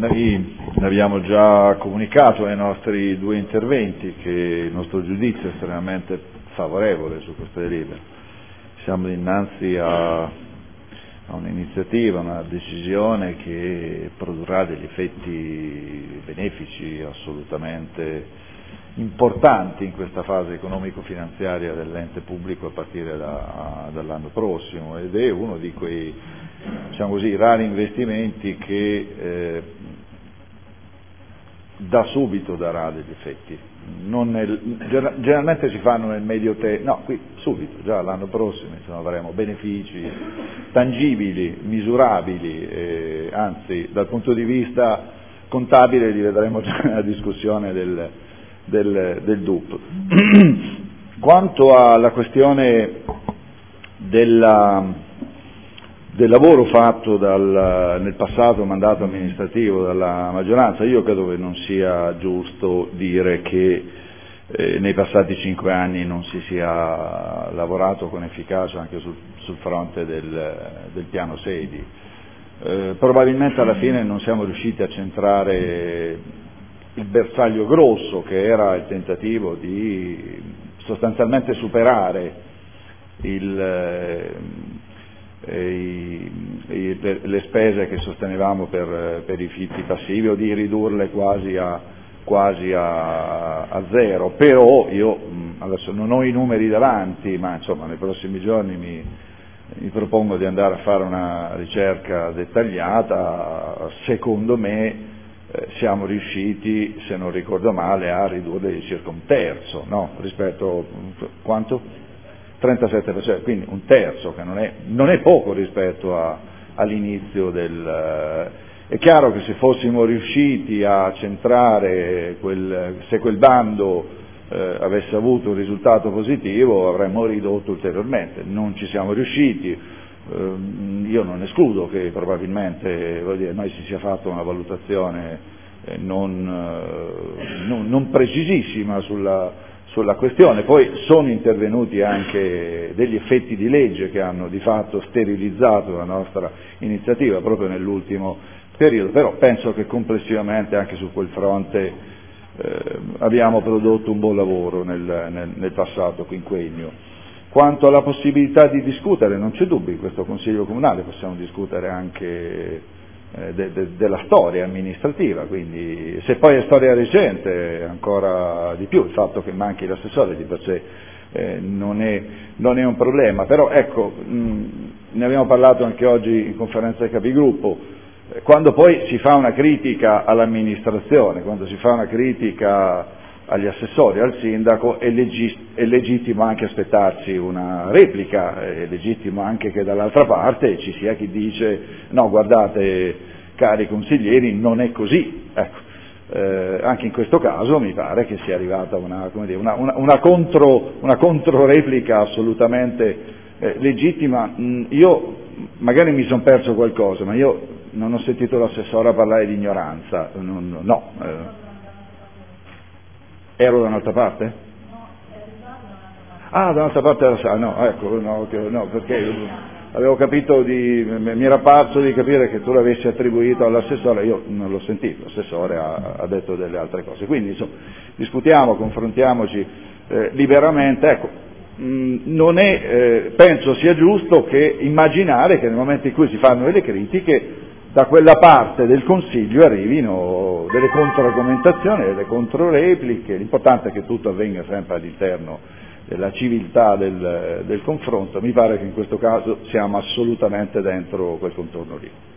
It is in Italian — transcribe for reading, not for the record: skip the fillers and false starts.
Noi abbiamo già comunicato ai nostri due interventi che il nostro giudizio è estremamente favorevole su questa delibera. Siamo dinanzi a un'iniziativa, una decisione che produrrà degli effetti benefici assolutamente importanti in questa fase economico-finanziaria dell'ente pubblico a partire dall'anno prossimo, ed è uno di quei, diciamo così, rari investimenti che da subito darà degli effetti. Generalmente si fanno nel medio termine, no, qui subito, già l'anno prossimo insomma, avremo benefici tangibili, misurabili, anzi dal punto di vista contabile li vedremo già nella discussione del DUP. Quanto alla questione del lavoro fatto nel passato mandato amministrativo dalla maggioranza, io credo che non sia giusto dire che nei passati 5 anni non si sia lavorato con efficacia anche sul fronte del piano sedi. Probabilmente alla fine non siamo riusciti a centrare il bersaglio grosso, che era il tentativo di sostanzialmente superare le spese che sostenevamo per i fitti passivi, o di ridurle quasi a zero. Però io adesso non ho i numeri davanti, ma insomma nei prossimi giorni mi propongo di andare a fare una ricerca dettagliata. Secondo me siamo riusciti, se non ricordo male, a ridurle di circa un terzo, no? Rispetto quanto? 37%, quindi un terzo, che non è poco rispetto all'inizio È chiaro che se fossimo riusciti a centrare se quel bando avesse avuto un risultato positivo, avremmo ridotto ulteriormente. Non ci siamo riusciti. Io non escludo che probabilmente noi si sia fatta una valutazione non precisissima sulla questione. Poi sono intervenuti anche degli effetti di legge che hanno di fatto sterilizzato la nostra iniziativa proprio nell'ultimo periodo, però penso che complessivamente anche su quel fronte abbiamo prodotto un buon lavoro nel passato quinquennio. Quanto alla possibilità di discutere, non c'è dubbio, in questo Consiglio Comunale possiamo discutere anche della storia amministrativa, quindi se poi è storia recente ancora di più, il fatto che manchi l'assessore di per sé non è un problema, però ecco, ne abbiamo parlato anche oggi in conferenza dei capigruppo, quando poi si fa una critica all'amministrazione, quando si fa una critica agli assessori, al sindaco, è legittimo anche aspettarsi una replica, è legittimo anche che dall'altra parte ci sia chi dice no, guardate cari consiglieri, non è così. Ecco, anche in questo caso mi pare che sia arrivata una controreplica assolutamente legittima. Io magari mi sono perso qualcosa, ma io non ho sentito l'assessore parlare di ignoranza, no. Ero da un'altra parte? Ah, da un'altra parte della sala, no, ecco, no, perché avevo capito mi era parso di capire che tu l'avessi attribuito all'assessore, io non l'ho sentito, l'assessore ha detto delle altre cose, quindi insomma discutiamo, confrontiamoci liberamente, ecco, penso sia giusto che immaginare che nel momento in cui si fanno delle critiche da quella parte del Consiglio arrivino delle controargomentazioni, delle controrepliche, l'importante è che tutto avvenga sempre all'interno della civiltà del confronto. Mi pare che in questo caso siamo assolutamente dentro quel contorno lì.